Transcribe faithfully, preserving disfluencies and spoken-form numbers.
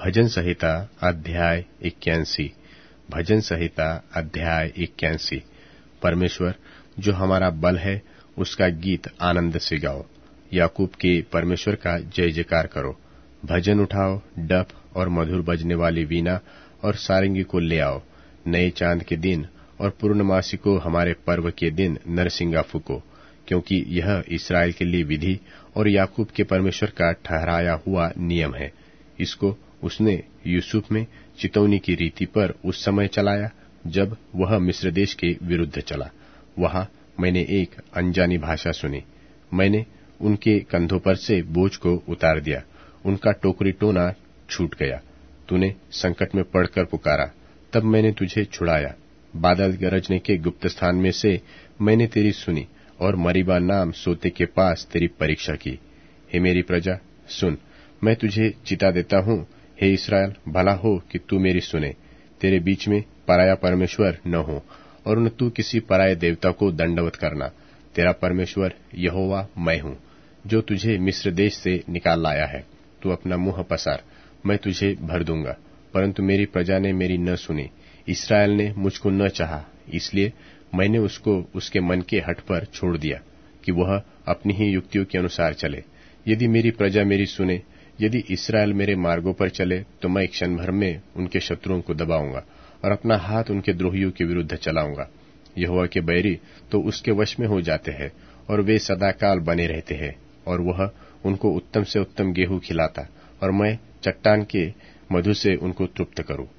भजन संहिता अध्याय इक्यासी। भजन संहिता अध्याय इक्यासी। परमेश्वर जो हमारा बल है, उसका गीत आनंद से गाओ। याकूब के परमेश्वर का जय जयकार करो। भजन उठाओ, डफ और मधुर बजने वाली वीणा और सारंगी को ले आओ। नए चांद के दिन और पूर्णमासी को, हमारे पर्व के दिन नरसिंगा फूको, क्योंकि यह इस्राएल के लिए विधि और याकूब के परमेश्वर का ठहराया हुआ नियम है। इसको उसने यूसुफ में चितौनी की रीति पर उस समय चलाया जब वह मिस्र देश के विरुद्ध चला। वहां मैंने एक अनजानी भाषा सुनी। मैंने उनके कंधों पर से बोझ को उतार दिया। उनका टोकरी टोना छूट गया। तूने संकट में पड़कर पुकारा, तब मैंने तुझे छुड़ाया। बादल गरजने के गुप्त स्थान में से मैंने तेरी सुनी और मरीबा नाम सोते के पास तेरी परीक्षा की। हे मेरी प्रजा, सुन, मैं तुझे चिता देता हूँ। हे इस्राएल, भला हो कि तू मेरी सुने। तेरे बीच में पराया परमेश्वर न हो, और न तू किसी पराये देवता को दंडवत करना। तेरा परमेश्वर यहोवा मैं हूँ, जो तुझे मिस्र देश से निकाल लाया है। तू अपना मुंह पसार, मैं तुझे भर दूंगा। परंतु मेरी प्रजा ने मेरी न सुनी, इस्राएल ने मुझको न चाहा, इसलिए मैंने उसको उसके मन के हठ पर छोड़ दिया कि वह अपनी ही युक्तियों के अनुसार चले। यदि मेरी प्रजा मेरी सुने, यदि इस्राएल मेरे मार्गों पर चले, तो मैं क्षण भर में उनके शत्रुओं को दबाऊंगा और अपना हाथ उनके द्रोहियों के विरुद्ध चलाऊंगा। यहोवा के बैरी तो उसके वश में हो जाते हैं, और वे सदाकाल बने रहते हैं। और वह उनको उत्तम से उत्तम गेहूं खिलाता, और मैं चट्टान के मधु से उनको तृप्त करूं।